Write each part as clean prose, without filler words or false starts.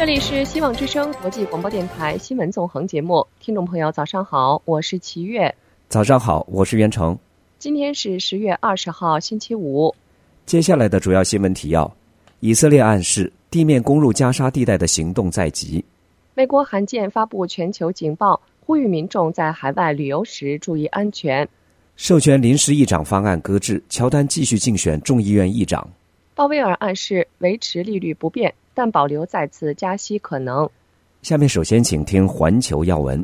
里是希望之声国际广播电台新闻纵横节目，听众朋友早上好，我是齐月。 早上好，我是袁成。 今天是10月20号星期五。 接下来的主要新闻提要：以色列暗示地面攻入加沙地带的行动在即； 美国罕见发布全球警报，呼吁民众在海外旅游时注意安全； 授权临时议长方案搁置，乔丹继续竞选众议院议长； 鲍威尔暗示维持利率不变，但保留再次加息可能。 下面首先请听环球要闻。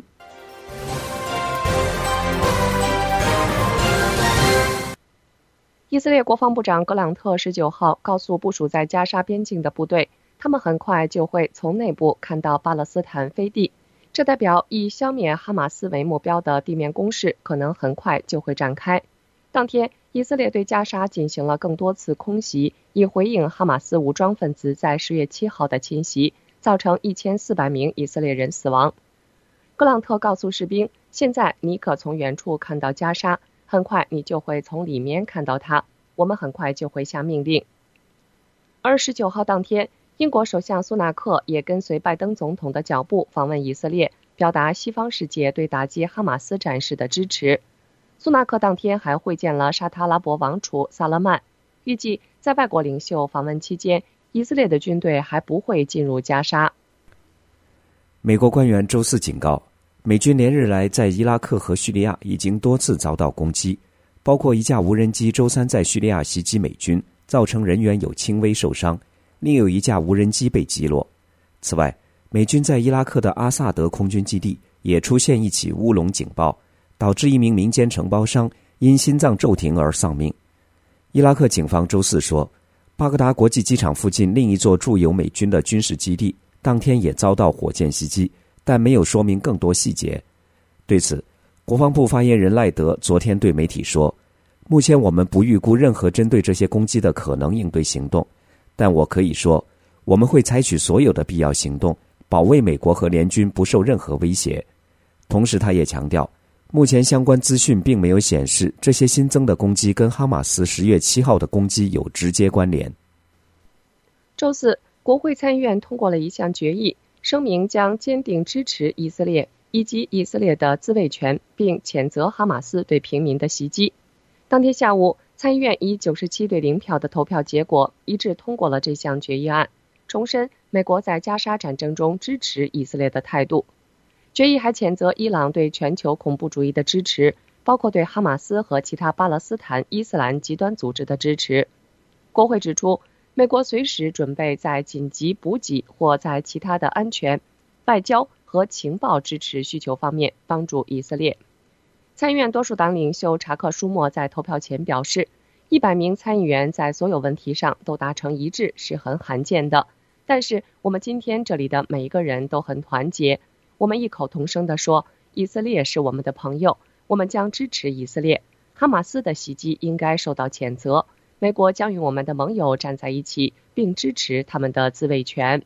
以色列国防部长格朗特19号告诉部署在加沙边境的部队，他们很快就会从内部看到巴勒斯坦飞地，这代表以消灭哈马斯为目标的地面攻势可能很快就会展开。当天，以色列对加沙进行了更多次空袭，以回应哈马斯武装分子在10月7号的侵袭，造成1400名以色列人死亡。格朗特告诉士兵，现在你可从远处看到加沙，很快你就会从里面看到它，我们很快就会下命令。而19号当天，英国首相苏纳克也跟随拜登总统的脚步访问以色列，表达西方世界对打击哈马斯战士的支持。苏纳克当天还会见了沙特阿拉伯王储萨勒曼，预计在外国领袖访问期间，以色列的军队还不会进入加沙。 美国官员周四警告，美军连日来在伊拉克和叙利亚已经多次遭到攻击，包括一架无人机周三在叙利亚袭击美军，造成人员有轻微受伤，另有一架无人机被击落。此外，美军在伊拉克的阿萨德空军基地也出现一起乌龙警报，导致一名民间承包商因心脏骤停而丧命。伊拉克警方周四说，巴格达国际机场附近另一座驻有美军的军事基地当天也遭到火箭袭击，但没有说明更多细节。对此，国防部发言人赖德昨天对媒体说，目前我们不预估任何针对这些攻击的可能应对行动，但我可以说，我们会采取所有的必要行动，保卫美国和联军不受任何威胁。同时他也强调，目前相关资讯并没有显示这些新增的攻击跟哈马斯10月7号的攻击有直接关联。 周四，国会参议院通过了一项决议，声明将坚定支持以色列以及以色列的自卫权，并谴责哈马斯对平民的袭击。当天下午，参议院以97对0票的投票结果一致通过了这项决议案，重申美国在加沙战争中支持以色列的态度。决议还谴责伊朗对全球恐怖主义的支持，包括对哈马斯和其他巴勒斯坦伊斯兰极端组织的支持。国会指出，美国随时准备在紧急补给或在其他的安全、外交和情报支持需求方面帮助以色列。参议院多数党领袖查克·舒默在投票前表示，100名参议员在所有问题上都达成一致是很罕见的，但是我们今天这里的每一个人都很团结，我们异口同声地说，以色列是我们的朋友，我们将支持以色列，哈马斯的袭击应该受到谴责，美国将与我们的盟友站在一起，并支持他们的自卫权。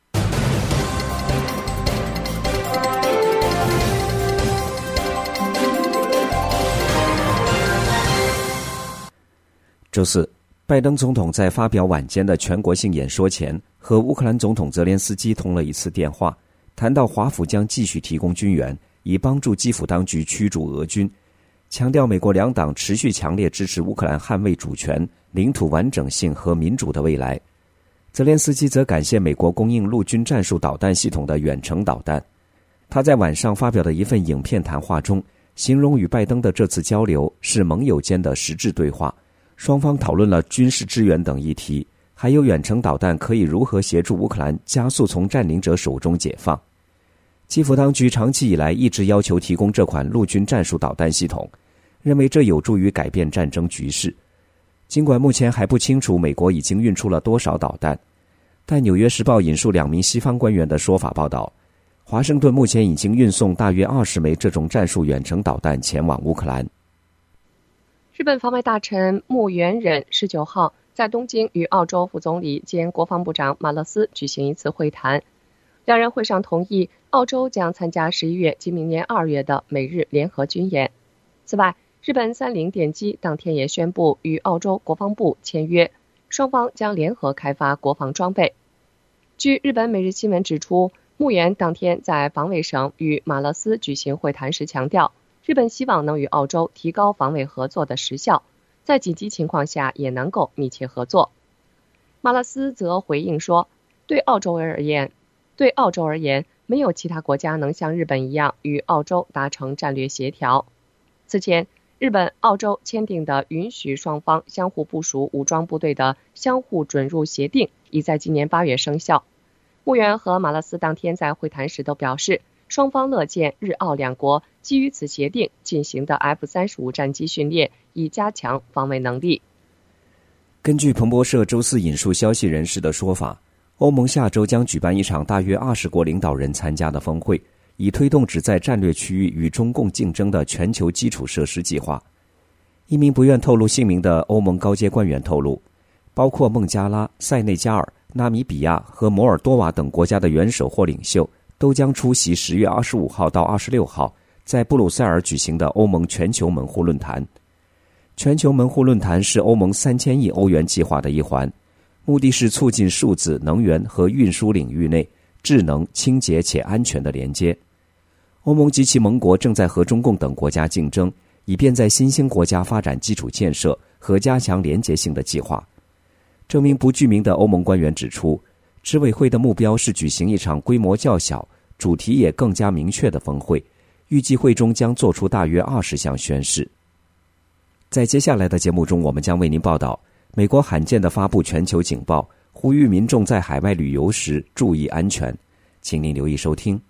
周四，拜登总统在发表晚间的全国性演说前，和乌克兰总统泽连斯基通了一次电话，谈到华府将继续提供军援，以帮助基辅当局驱逐俄军，强调美国两党持续强烈支持乌克兰捍卫主权、领土完整性和民主的未来。泽连斯基则感谢美国供应陆军战术导弹系统的远程导弹。他在晚上发表的一份影片谈话中，形容与拜登的这次交流是盟友间的实质对话，双方讨论了军事支援等议题，还有远程导弹可以如何协助乌克兰加速从占领者手中解放。基辅当局长期以来一直要求提供这款陆军战术导弹系统，认为这有助于改变战争局势。尽管目前还不清楚美国已经运出了多少导弹，但《纽约时报》引述2名西方官员的说法报道，华盛顿目前已经运送大约20枚这种战术远程导弹前往乌克兰。 日本防卫大臣木原忍19号在东京与澳洲副总理兼国防部长马勒斯举行一次会谈，两人会上同意澳洲将参加11月及明年2月的美日联合军演。此外，日本三菱电机当天也宣布与澳洲国防部签约，双方将联合开发国防装备。 据日本每日新闻指出，木原当天在防卫省与马勒斯举行会谈时强调，日本希望能与澳洲提高防卫合作的时效，在紧急情况下也能够密切合作。马勒斯则回应说，对澳洲而言，没有其他国家能像日本一样与澳洲达成战略协调。此前，日本、澳洲签订的允许双方相互部署武装部队的相互准入协定已在今年8月生效。木原和马勒斯当天在会谈时都表示，双方乐见日澳两国基于此协定进行的 F-35战机训练，以加强防卫能力。 根据彭博社周四引述消息人士的说法，欧盟下周将举办一场大约20国领导人参加的峰会，以推动只在战略区域与中共竞争的全球基础设施计划。一名不愿透露姓名的欧盟高阶官员透露，包括孟加拉、塞内加尔、纳米比亚和摩尔多瓦等国家的元首或领袖都将出席10月25号到26号在布鲁塞尔举行的欧盟全球门户论坛。全球门户论坛是欧盟3000亿欧元计划的一环，目的是促进数字、能源和运输领域内智能、清洁且安全的连接。欧盟及其盟国正在和中共等国家竞争，以便在新兴国家发展基础建设和加强连结性的计划。这名不具名的欧盟官员指出，执委会的目标是举行一场规模较小、主题也更加明确的峰会，预计会中将做出大约20项宣示。在接下来的节目中，我们将为您报道美国罕见地发布全球警报，呼吁民众在海外旅游时注意安全。请您留意收听。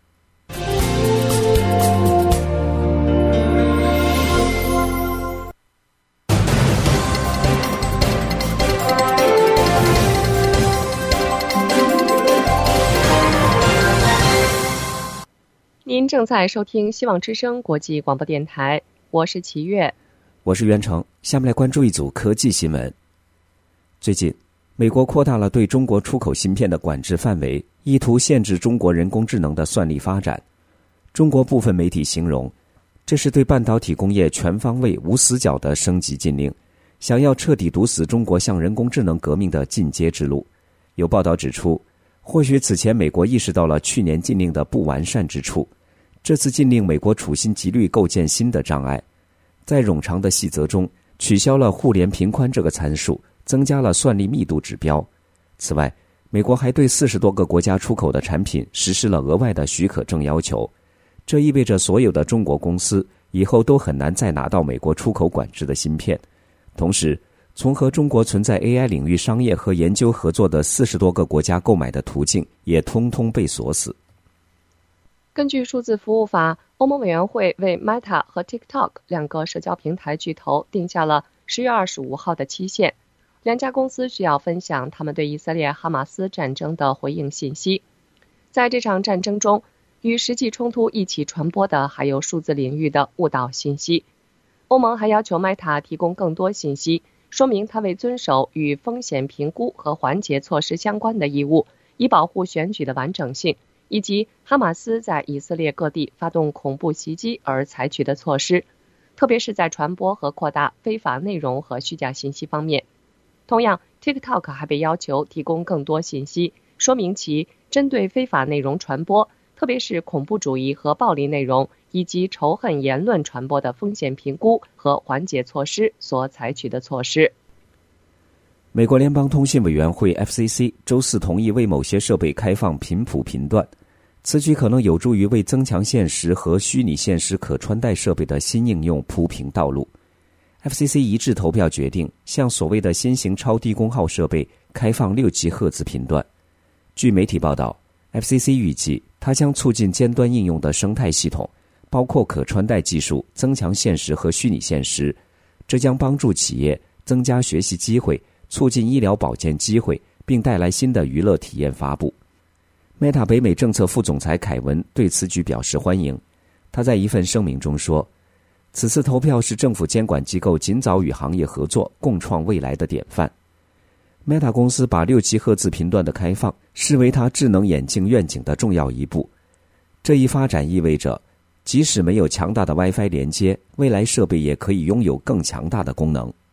您正在收听希望之声国际广播电台，我是齐月， 我是袁成。下面来关注一组科技新闻。最近，美国扩大了对中国出口芯片的管制范围，意图限制中国人工智能的算力发展。中国部分媒体形容，这是对半导体工业全方位无死角的升级禁令，想要彻底堵死中国向人工智能革命的进阶之路。有报道指出，或许此前美国意识到了去年禁令的不完善之处，这次禁令美国处心积虑构建新的障碍，在冗长的细则中取消了互联频宽这个参数，增加了算力密度指标。此外，美国还对40多个国家出口的产品实施了额外的许可证要求，这意味着所有的中国公司以后都很难再拿到美国出口管制的芯片。同时，从和中国存在 AI 领域商业和研究合作的40多个国家购买的途径也通通被锁死。 根据数字服务法，欧盟委员会为 Meta 和 TikTok 两个社交平台巨头定下了10月25号的期限，两家公司需要分享他们对以色列哈马斯战争的回应信息。在这场战争中，与实际冲突一起传播的还有数字领域的误导信息。欧盟还要求 Meta 提供更多信息，说明他为遵守与风险评估和缓解措施相关的义务，以保护选举的完整性，以及哈马斯在以色列各地发动恐怖袭击而采取的措施，特别是在传播和扩大非法内容和虚假信息方面。同样， TikTok 还被要求提供更多信息，说明其针对非法内容传播，特别是恐怖主义和暴力内容以及仇恨言论传播的风险评估和缓解措施所采取的措施。 美国联邦通信委员会 FCC 周四同意为某些设备开放频谱频段，此举可能有助于为增强现实和虚拟现实可穿戴设备的新应用铺平道路。FCC 一致投票决定向所谓的新型超低功耗设备开放6吉赫兹频段。据媒体报道， FCC 预计它将促进尖端应用的生态系统，包括可穿戴技术、增强现实和虚拟现实，这将帮助企业增加学习机会，促进医疗保健机会，并带来新的娱乐体验发布。Meta 北美政策副总裁凯文对此举表示欢迎。他在一份声明中说，此次投票是政府监管机构尽早与行业合作，共创未来的典范。Meta 公司把6吉赫兹频段的开放视为它智能眼镜愿景的重要一步。这一发展意味着，即使没有强大的 WiFi 连接，未来设备也可以拥有更强大的功能。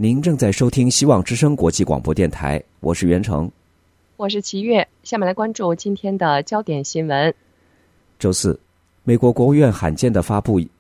您正在收听希望之声国际广播电台，我是袁成， 我是齐月。下面来关注今天的焦点新闻。 周四，美国国务院罕见地发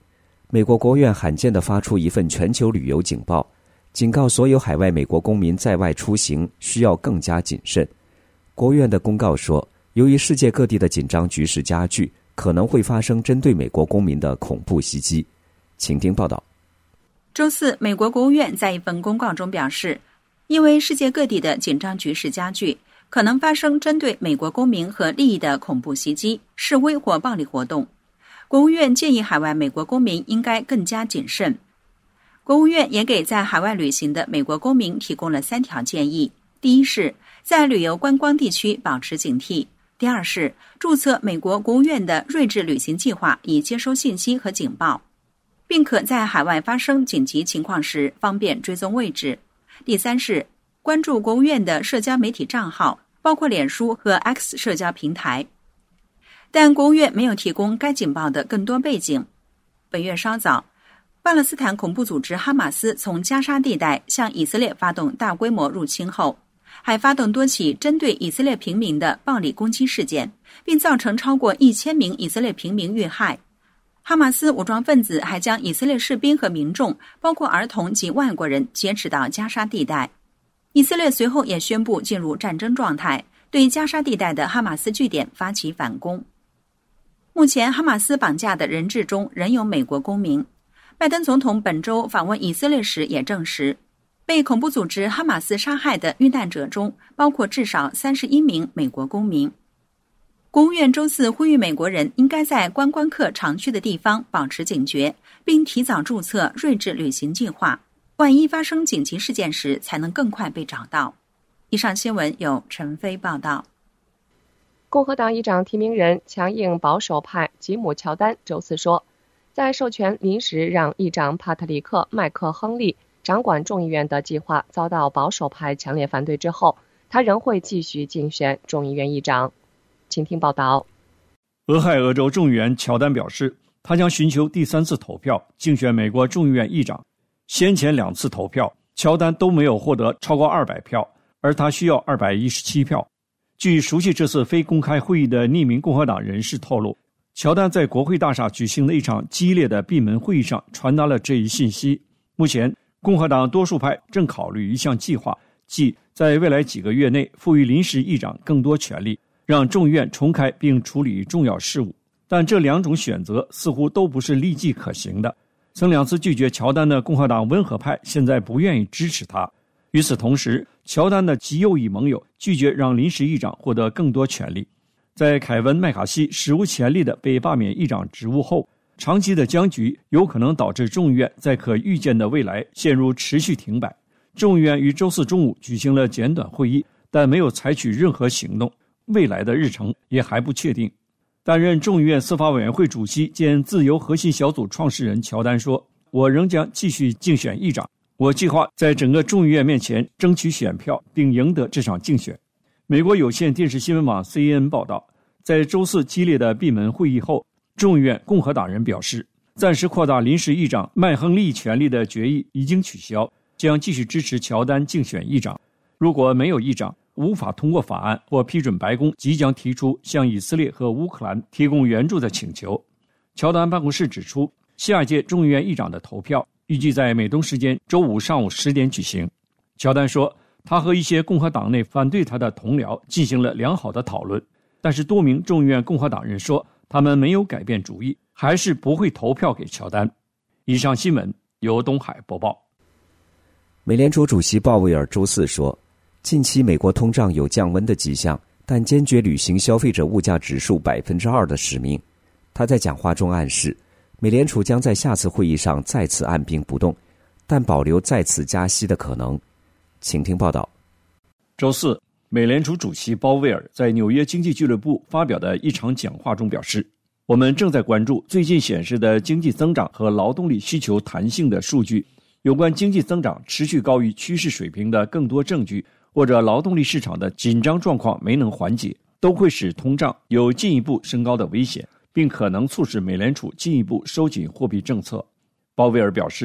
出一份全球旅游警报，警告所有海外美国公民在外出行需要更加谨慎。国务院的公告说，由于世界各地的紧张局势加剧，可能会发生针对美国公民的恐怖袭击。请听报道。 周四，美国国务院在一份公告中表示，因为世界各地的紧张局势加剧，可能发生针对美国公民和利益的恐怖袭击、示威或暴力活动。国务院建议海外美国公民应该更加谨慎。国务院也给在海外旅行的美国公民提供了3条建议：第一是，在旅游观光地区保持警惕；第二是，注册美国国务院的睿智旅行计划，以接收信息和警报，并可在海外发生紧急情况时方便追踪位置；第三是，关注国务院的社交媒体账号，包括脸书和 X 社交平台。但国务院没有提供该警报的更多背景。本月稍早，巴勒斯坦恐怖组织哈马斯从加沙地带向以色列发动大规模入侵后，还发动多起针对以色列平民的暴力攻击事件，并造成超过1000名以色列平民遇害。哈马斯武装分子还将以色列士兵和民众，包括儿童及外国人劫持到加沙地带。以色列随后也宣布进入战争状态，对加沙地带的哈马斯据点发起反攻。目前哈马斯绑架的人质中仍有美国公民。拜登总统本周访问以色列时也证实，被恐怖组织哈马斯杀害的遇难者中包括至少31名美国公民。国务院周四呼吁美国人应该在观光客常去的地方保持警觉，并提早注册睿智旅行计划，万一发生紧急事件时才能更快被找到。以上新闻由陈飞报道。 共和党议长提名人强硬保守派吉姆·乔丹周四说，在授权临时让议长帕特里克·麦克亨利掌管众议院的计划遭到保守派强烈反对之后，他仍会继续竞选众议院议长。请听报道。 俄亥俄州众议员乔丹表示，他将寻求第3次投票竞选美国众议院议长。先前2次投票，乔丹都没有获得超过200票，而他需要217票。据熟悉这次非公开会议的匿名共和党人士透露，乔丹在国会大厦举行的一场激烈的闭门会议上传达了这一信息。目前，共和党多数派正考虑一项计划，即在未来几个月内赋予临时议长更多权力，让众议院重开并处理重要事务。但这2种选择似乎都不是立即可行的。曾2次拒绝乔丹的共和党温和派现在不愿意支持他。与此同时，乔丹的极右翼盟友拒绝让临时议长获得更多权力。在凯文·麦卡锡史无前例的被罢免议长职务后，长期的僵局有可能导致众议院在可预见的未来陷入持续停摆。众议院于周四中午举行了简短会议，但没有采取任何行动，未来的日程也还不确定。担任众议院司法委员会主席兼自由核心小组创始人乔丹说，我仍将继续竞选议长，我计划在整个众议院面前争取选票并赢得这场竞选。美国有线电视新闻网 CNN 报道，在周四激烈的闭门会议后，众议院共和党人表示，暂时扩大临时议长麦亨利权力的决议已经取消，将继续支持乔丹竞选议长。如果没有议长，无法通过法案或批准白宫即将提出向以色列和乌克兰提供援助的请求。乔丹办公室指出，下届众议院议长的投票预计在美东时间周五上午10点举行。乔丹说，他和一些共和党内反对他的同僚进行了良好的讨论，但是多名众议院共和党人说，他们没有改变主意，还是不会投票给乔丹。以上新闻由东海播报。 美联储主席鲍威尔周四说，近期美国通胀有降温的迹象，但坚决履行消费者物价指数 2% 的使命。他在讲话中暗示，美联储将在下次会议上再次按兵不动，但保留再次加息的可能。请听报道。 周四，美联储主席鲍威尔在纽约经济俱乐部发表的一场讲话中表示，我们正在关注最近显示的经济增长和劳动力需求弹性的数据，有关经济增长持续高于趋势水平的更多证据，或者劳动力市场的紧张状况没能缓解，都会使通胀有进一步升高的危险，并可能促使美联储进一步收紧货币政策。鲍威尔表示，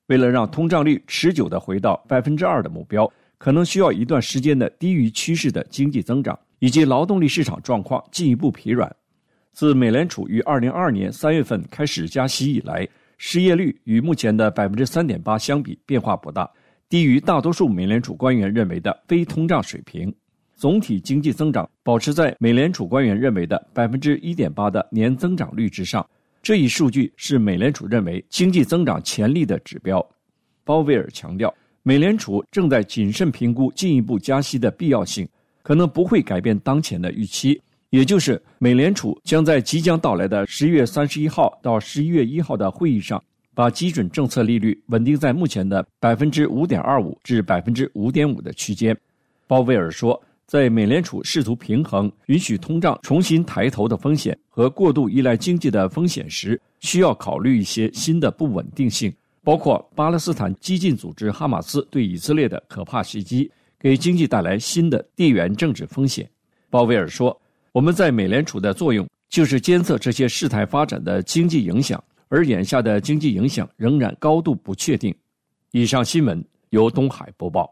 为了让通胀率持久地回到 2% 的目标，可能需要一段时间的低于趋势的经济增长，以及劳动力市场状况进一步疲软。自美联储于2022年3月份开始加息以来，失业率与目前的 3.8% 相比变化不大，低于大多数美联储官员认为的非通胀水平。总体经济增长保持在美联储官员认为的 1.8% 的年增长率之上，这一数据是美联储认为经济增长潜力的指标。鲍威尔强调，美联储正在谨慎评估进一步加息的必要性，可能不会改变当前的预期，也就是美联储将在即将到来的11月31号到11月1号的会议上，把基准政策利率稳定在目前的 5.25% 至 5.5% 的区间。鲍威尔说，在美联储试图平衡允许通胀重新抬头的风险和过度依赖经济的风险时，需要考虑一些新的不稳定性，包括巴勒斯坦激进组织哈马斯对以色列的可怕袭击，给经济带来新的地缘政治风险。鲍威尔说，我们在美联储的作用就是监测这些事态发展的经济影响，而眼下的经济影响仍然高度不确定。以上新闻由东海播报。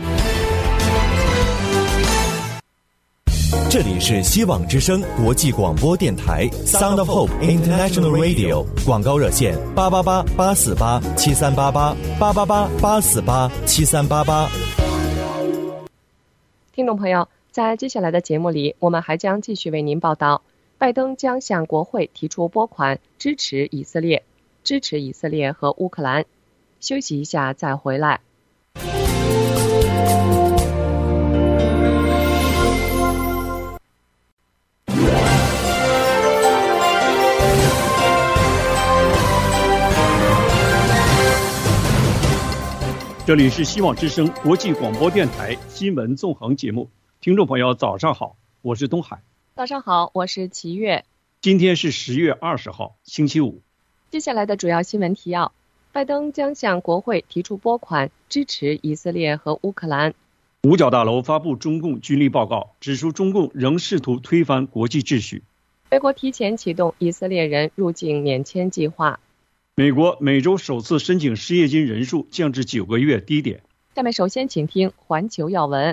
这里是希望之声国际广播电台 Sound of Hope International Radio， 广告热线888-848-7388 888-848-7388。 听众朋友，在接下来的节目里，我们还将继续为您报道，拜登将向国会提出拨款支持以色列和乌克兰。休息一下再回来。 这里是希望之声国际广播电台新闻纵横节目，听众朋友早上好，我是东海。 早上好，我是齐月。 今天是10月20号，星期五。 接下来的主要新闻提要：拜登将向国会提出拨款支持以色列和乌克兰。 五角大楼发布中共军力报告，指出中共仍试图推翻国际秩序。 美国提前启动以色列人入境免签计划。 美国每周首次申请失业金人数降至9个月低点。 下面首先请听环球要闻。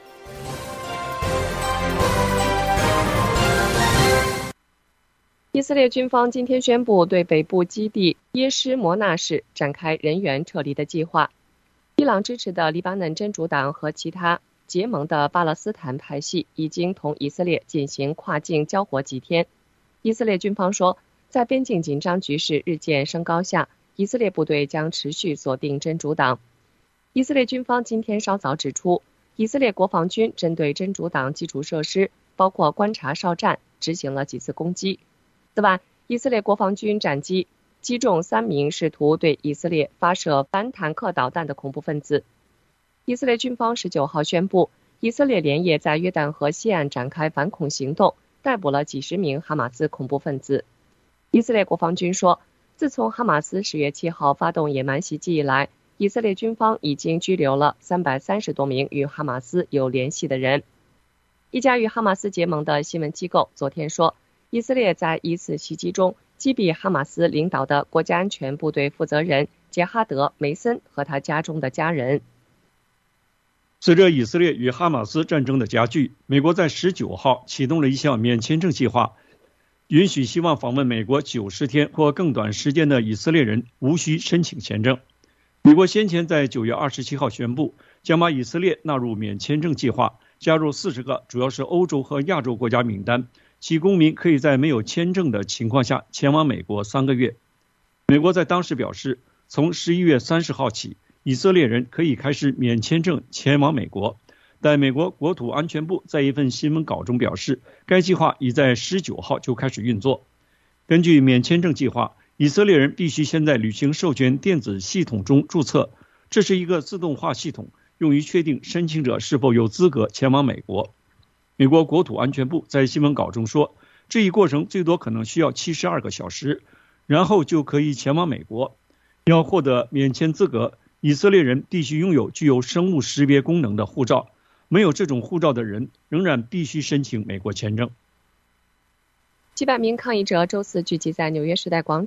以色列军方今天宣布对北部基地耶施摩纳市展开人员撤离的计划。伊朗支持的黎巴嫩真主党和其他结盟的巴勒斯坦派系已经同以色列进行跨境交火几天。以色列军方说，在边境紧张局势日渐升高下，以色列部队将持续锁定真主党。以色列军方今天稍早指出，以色列国防军针对真主党基础设施，包括观察哨站，执行了几次攻击。此外，以色列国防军战机击中3名试图对以色列发射反坦克导弹的恐怖分子。以色列军方19号宣布，以色列连夜在约旦河西岸展开反恐行动，逮捕了几十名哈马斯恐怖分子。以色列国防军说，自从哈马斯10月7号发动野蛮袭击以来，以色列军方已经拘留了330多名与哈马斯有联系的人。一家与哈马斯结盟的新闻机构昨天说，以色列在一次袭击中击毙哈马斯领导的国家安全部队负责人杰哈德·梅森和他家中的家人。 随着以色列与哈马斯战争的加剧，美国在19号启动了一项免签证计划，允许希望访问美国90天或更短时间的以色列人无需申请签证。美国先前在9月27号宣布，将把以色列纳入免签证计划，加入40个主要是欧洲和亚洲国家名单，其公民可以在没有签证的情况下前往美国3个月。美国在当时表示，从11月30号起，以色列人可以开始免签证前往美国。但美国国土安全部在一份新闻稿中表示，该计划已在19号就开始运作。根据免签证计划，以色列人必须先在旅行授权电子系统中注册，这是一个自动化系统，用于确定申请者是否有资格前往美国。美国国土安全部在新闻稿中说，这一过程最多可能需要72个小时，然后就可以前往美国。要获得免签资格，以色列人必须拥有具有生物识别功能的护照，没有这种护照的人仍然必须申请美国签证。 几百名抗议者周四聚集在纽约时代广场，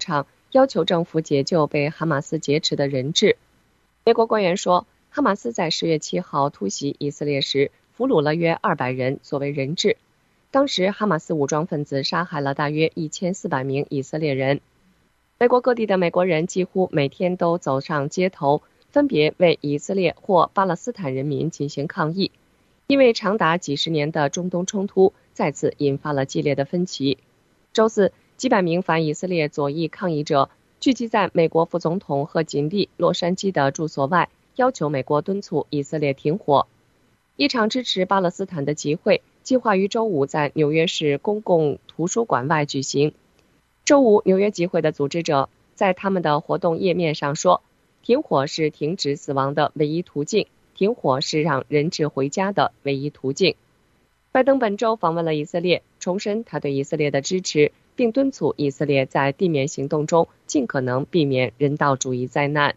要求政府解救被哈马斯劫持的人质。美国官员说，哈马斯在10月7号突袭以色列时，俘虏了约200人作为人质。当时哈马斯武装分子杀害了大约1400名以色列人。美国各地的美国人几乎每天都走上街头，分别为以色列或巴勒斯坦人民进行抗议，因为长达几十年的中东冲突再次引发了激烈的分歧。周四，几百名反以色列左翼抗议者聚集在美国副总统贺锦丽洛杉矶的住所外，要求美国敦促以色列停火。一场支持巴勒斯坦的集会计划于周五在纽约市公共图书馆外举行。周五，纽约集会的组织者在他们的活动页面上说，停火是停止死亡的唯一途径，停火是让人质回家的唯一途径。拜登本周访问了以色列，重申他对以色列的支持，并敦促以色列在地面行动中尽可能避免人道主义灾难。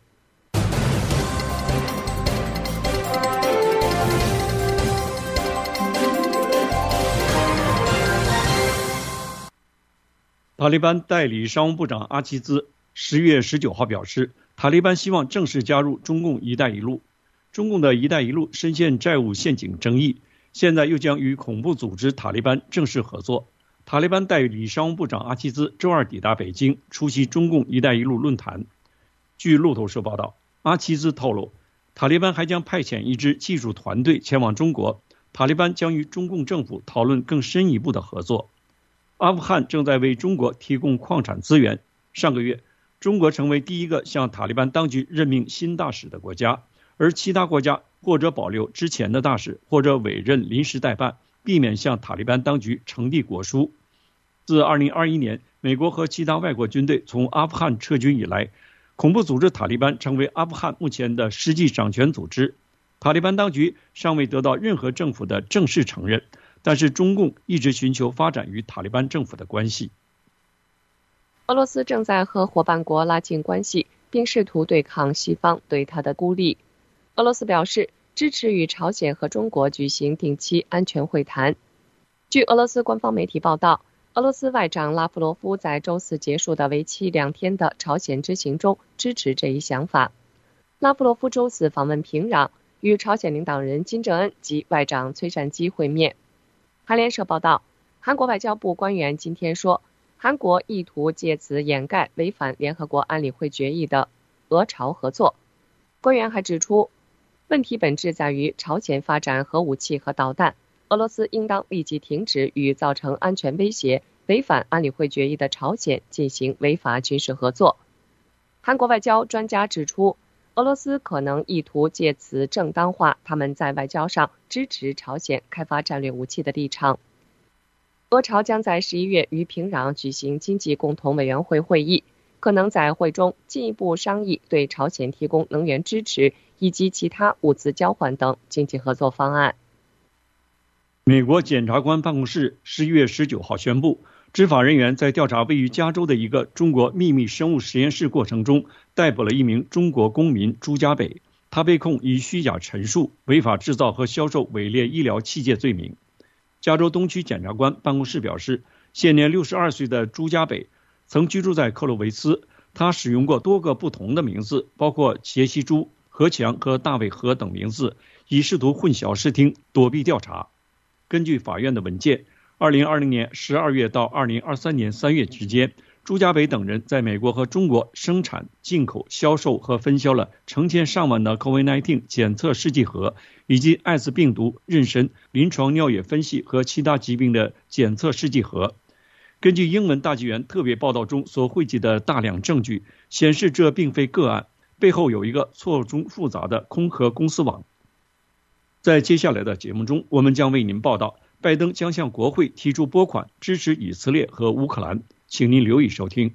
塔利班代理商务部长阿齐兹10月19号表示，塔利班希望正式加入中共“一带一路”。中共的“一带一路”深陷债务陷阱争议，现在又将与恐怖组织塔利班正式合作。塔利班代理商务部长阿齐兹周二抵达北京，出席中共“一带一路”论坛。据路透社报道，阿齐兹透露，塔利班还将派遣一支技术团队前往中国，塔利班将与中共政府讨论更深一步的合作。阿富汗正在为中国提供矿产资源。上个月，中国成为第一个向塔利班当局任命新大使的国家，而其他国家或者保留之前的大使，或者委任临时代办，避免向塔利班当局呈递国书。自2021年美国和其他外国军队从阿富汗撤军以来，恐怖组织塔利班成为阿富汗目前的实际掌权组织。塔利班当局尚未得到任何政府的正式承认，但是中共一直寻求发展与塔利班政府的关系。 俄罗斯正在和伙伴国拉近关系，并试图对抗西方对它的孤立。俄罗斯表示支持与朝鲜和中国举行定期安全会谈。据俄罗斯官方媒体报道，俄罗斯外长拉夫罗夫在周四结束的为期2天的朝鲜之行中支持这一想法。拉夫罗夫周四访问平壤，与朝鲜领导人金正恩及外长崔善基会面。韩联社报道，韩国外交部官员今天说，韩国意图借此掩盖违反联合国安理会决议的俄朝合作。官员还指出，问题本质在于朝鲜发展核武器和导弹，俄罗斯应当立即停止与造成安全威胁、违反安理会决议的朝鲜进行违法军事合作。韩国外交专家指出，俄罗斯可能意图借此正当化他们在外交上支持朝鲜开发战略武器的立场。俄朝将在11月于平壤举行经济共同委员会会议，可能在会中进一步商议对朝鲜提供能源支持以及其他物资交换等经济合作方案。 美国检察官办公室11月19号宣布，执法人员在调查位于加州的一个中国秘密生物实验室过程中，逮捕了一名中国公民朱家北，他被控以虚假陈述、违法制造和销售伪劣医疗器械罪名。加州东区检察官办公室表示，现年62岁的朱家北曾居住在克洛维斯，他使用过多个不同的名字，包括杰西朱、何强和大卫何等名字，以试图混淆视听，躲避调查。根据法院的文件，2020年12月到2023年3月之间，朱家北等人在美国和中国生产、进口、销售和分销了成千上万的 COVID-19 检测试剂盒，以及艾滋病毒、妊娠、临床尿液分析和其他疾病的检测试剂盒。根据英文大纪元特别报道中所汇集的大量证据，显示这并非个案，背后有一个错综复杂的空壳公司网。在接下来的节目中，我们将为您报道，拜登将向国会提出拨款支持以色列和乌克兰，请您留意收听。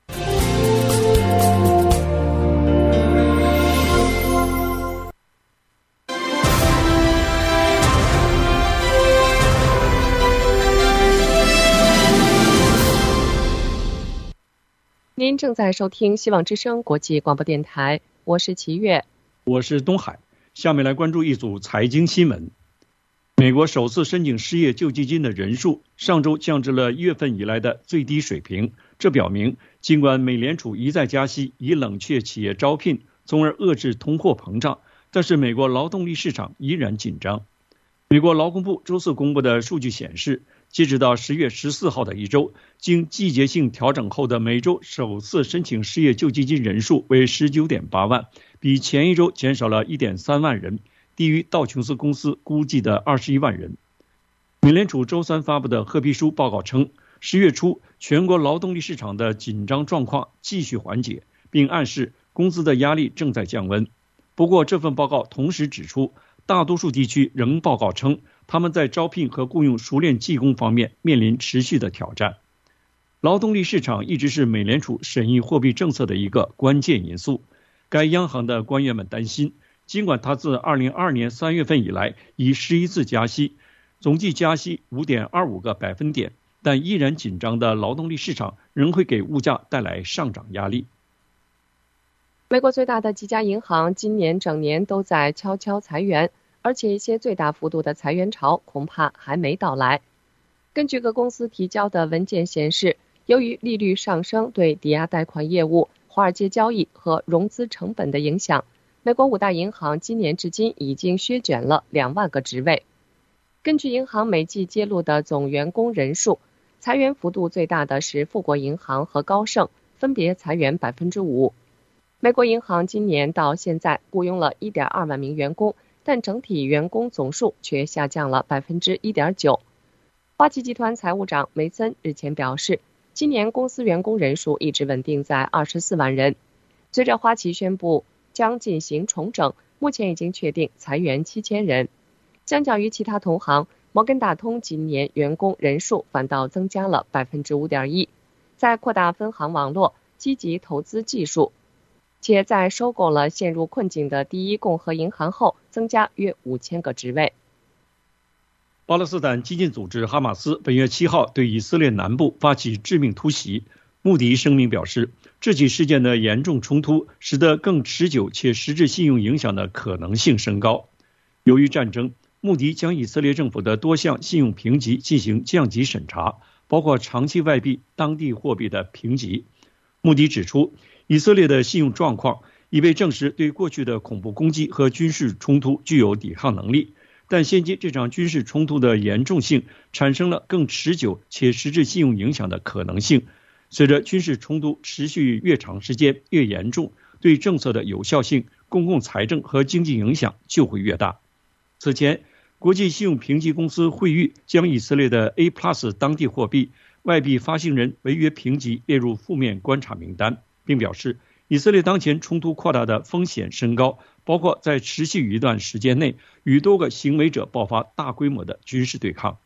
您正在收听希望之声国际广播电台，我是齐月， 我是东海。下面来关注一组财经新闻。 美国首次申请失业救济金的人数上周降至了1月份以来的最低水平，这表明尽管美联储一再加息以冷却企业招聘，从而遏制通货膨胀，但是美国劳动力市场依然紧张。美国劳工部周四公布的数据显示，截止到10月14号的一周，经季节性调整后的每周首次申请失业救济金人数为 19.8 万，比前一周减少了 1.3 万人，低于道琼斯公司估计的21万人。美联储周三发布的褐皮书报告称，10月初全国劳动力市场的紧张状况继续缓解，并暗示工资的压力正在降温。不过这份报告同时指出，大多数地区仍报告称他们在招聘和雇佣熟练技工方面面临持续的挑战。劳动力市场一直是美联储审议货币政策的一个关键因素。该央行的官员们担心，尽管它自2022年3月份以来已11次加息，总计加息 5.25 个百分点，但依然紧张的劳动力市场仍会给物价带来上涨压力。 美国最大的几家银行今年整年都在悄悄裁员，而且一些最大幅度的裁员潮恐怕还没到来。根据各公司提交的文件显示，由于利率上升对抵押贷款业务、华尔街交易和融资成本的影响，美国5大银行今年至今已经削减了2万个职位。根据银行每季揭露的总员工人数，裁员幅度最大的是富国银行和高盛，分别裁员 5%。美国银行今年到现在雇佣了 1.2 万名员工，但整体员工总数却下降了 1.9%。花旗集团财务长梅森日前表示，今年公司员工人数一直稳定在24万人。随着花旗宣布将进行重整，目前已经确定裁员7000人。相较于其他同行，摩根大通今年员工人数反倒增加了 5.1%， 在扩大分行网络、积极投资技术，且在收购了陷入困境的第一共和银行后，增加约5000个职位。 巴勒斯坦激进组织哈马斯本月7号对以色列南部发起致命突袭。穆迪声明表示，这起事件的严重冲突使得更持久且实质信用影响的可能性升高。由于战争，穆迪将以色列政府的多项信用评级进行降级审查，包括长期外币、当地货币的评级。穆迪指出，以色列的信用状况已被证实对过去的恐怖攻击和军事冲突具有抵抗能力，但现今这场军事冲突的严重性产生了更持久且实质信用影响的可能性。随着军事冲突持续越长时间越严重，对政策的有效性、公共财政和经济影响就会越大。此前，国际信用评级公司惠誉将以色列的 A+ 当地货币、外币发行人违约评级列入负面观察名单，并表示以色列当前冲突扩大的风险升高，包括在持续一段时间内与多个行为者爆发大规模的军事对抗。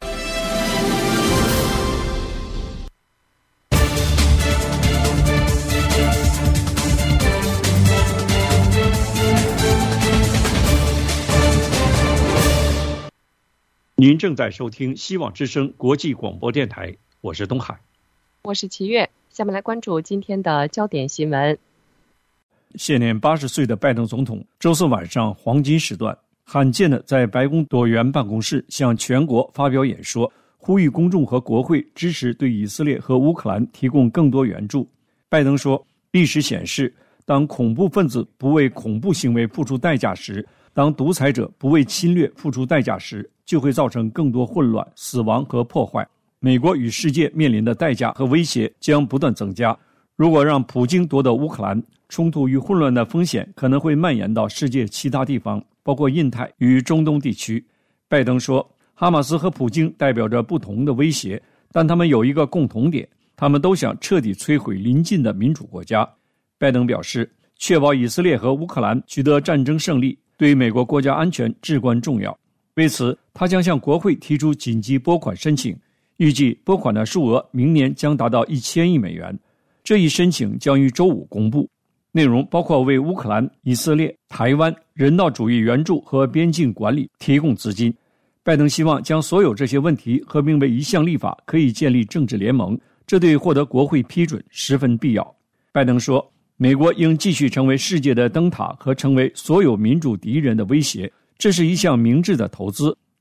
您正在收听希望之声国际广播电台，我是东海， 我是齐月。下面来关注今天的焦点新闻。 现年80岁的拜登总统周四晚上黄金时段，罕见的在白宫椭圆办公室向全国发表演说，呼吁公众和国会支持对以色列和乌克兰提供更多援助。拜登说，历史显示，当恐怖分子不为恐怖行为付出代价时，当独裁者不为侵略付出代价时，就会造成更多混乱、死亡和破坏。美国与世界面临的代价和威胁将不断增加。如果让普京夺得乌克兰，冲突与混乱的风险可能会蔓延到世界其他地方，包括印太与中东地区。拜登说，哈马斯和普京代表着不同的威胁，但他们有一个共同点，他们都想彻底摧毁邻近的民主国家。拜登表示，确保以色列和乌克兰取得战争胜利对美国国家安全至关重要。为此，他将向国会提出紧急拨款申请，预计拨款的数额明年将达到1000亿美元。这一申请将于周五公布，内容包括为乌克兰、以色列、台湾人道主义援助和边境管理提供资金。拜登希望将所有这些问题合并为一项立法，可以建立政治联盟，这对获得国会批准十分必要。拜登说，美国应继续成为世界的灯塔和成为所有民主敌人的威胁，这是一项明智的投资。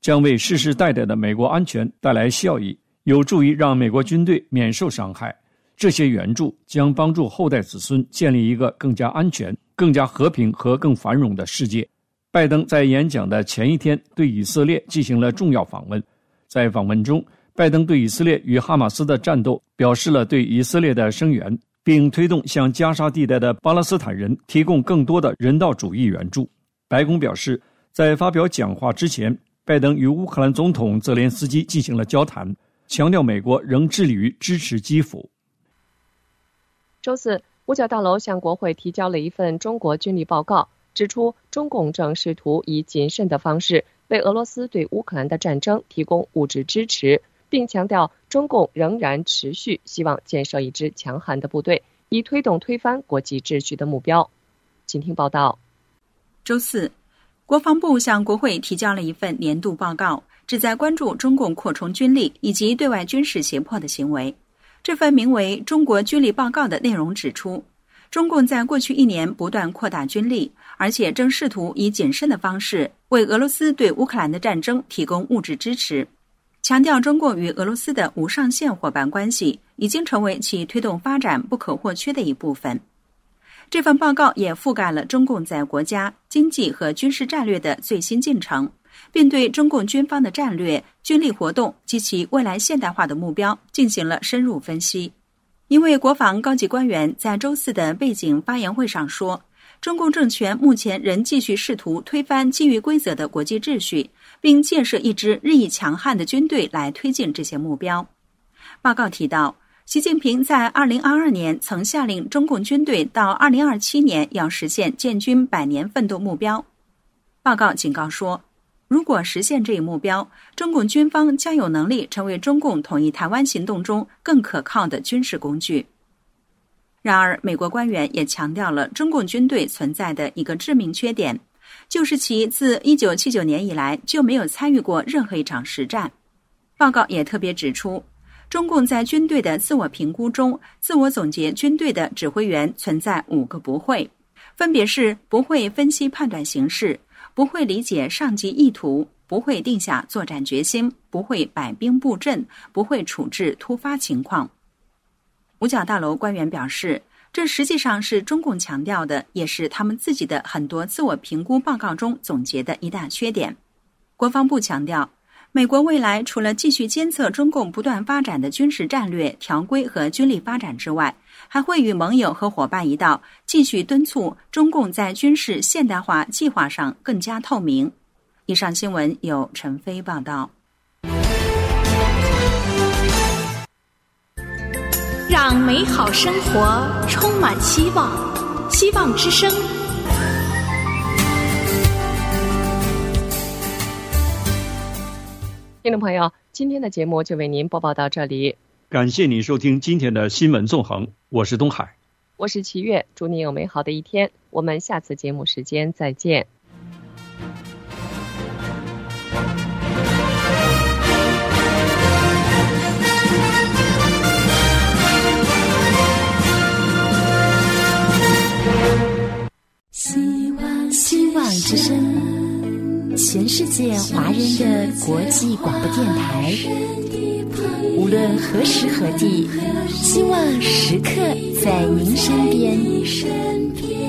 将为世世代代的美国安全带来效益，有助于让美国军队免受伤害。这些援助将帮助后代子孙建立一个更加安全、更加和平和更繁荣的世界。拜登在演讲的前一天对以色列进行了重要访问，在访问中，拜登对以色列与哈马斯的战斗表示了对以色列的声援，并推动向加沙地带的巴勒斯坦人提供更多的人道主义援助。白宫表示，在发表讲话之前，拜登与乌克兰总统泽连斯基进行了交谈，强调美国仍致力于支持基辅。 周四，五角大楼向国会提交了一份中国军力报告，指出中共正试图以谨慎的方式为俄罗斯对乌克兰的战争提供物质支持，并强调中共仍然持续希望建设一支强悍的部队，以推动推翻国际秩序的目标。请听报道。 周四，国防部向国会提交了一份年度报告，旨在关注中共扩充军力以及对外军事胁迫的行为。这份名为《中国军力报告》的内容指出，中共在过去1年不断扩大军力，而且正试图以谨慎的方式为俄罗斯对乌克兰的战争提供物质支持，强调中共与俄罗斯的无上限伙伴关系已经成为其推动发展不可或缺的一部分。这份报告也覆盖了中共在国家、经济和军事战略的最新进程，并对中共军方的战略、军力活动及其未来现代化的目标进行了深入分析。一位国防高级官员在周四的背景发言会上说，中共政权目前仍继续试图推翻基于规则的国际秩序，并建设一支日益强悍的军队来推进这些目标。报告提到，习近平在2022年曾下令中共军队到2027年要实现建军100年奋斗目标。报告警告说，如果实现这一目标，中共军方将有能力成为中共统一台湾行动中更可靠的军事工具。然而，美国官员也强调了中共军队存在的一个致命缺点，就是其自1979年以来就没有参与过任何一场实战。报告也特别指出，中共在军队的自我评估中，自我总结军队的指挥员存在5个不会，分别是不会分析判断形势，不会理解上级意图，不会定下作战决心，不会摆兵布阵，不会处置突发情况。五角大楼官员表示，这实际上是中共强调的，也是他们自己的很多自我评估报告中总结的一大缺点。国防部强调，美国未来除了继续监测中共不断发展的军事战略、条规和军力发展之外，还会与盟友和伙伴一道，继续敦促中共在军事现代化计划上更加透明。以上新闻由陈飞报道。 让美好生活充满希望，希望之声。 听众朋友，今天的节目就为您播报到这里， 感谢您收听今天的新闻纵横，我是东海， 我是齐月，祝您有美好的一天，我们下次节目时间再见。 希望之声，全世界华人的国际广播电台，无论何时何地，希望时刻在您身边。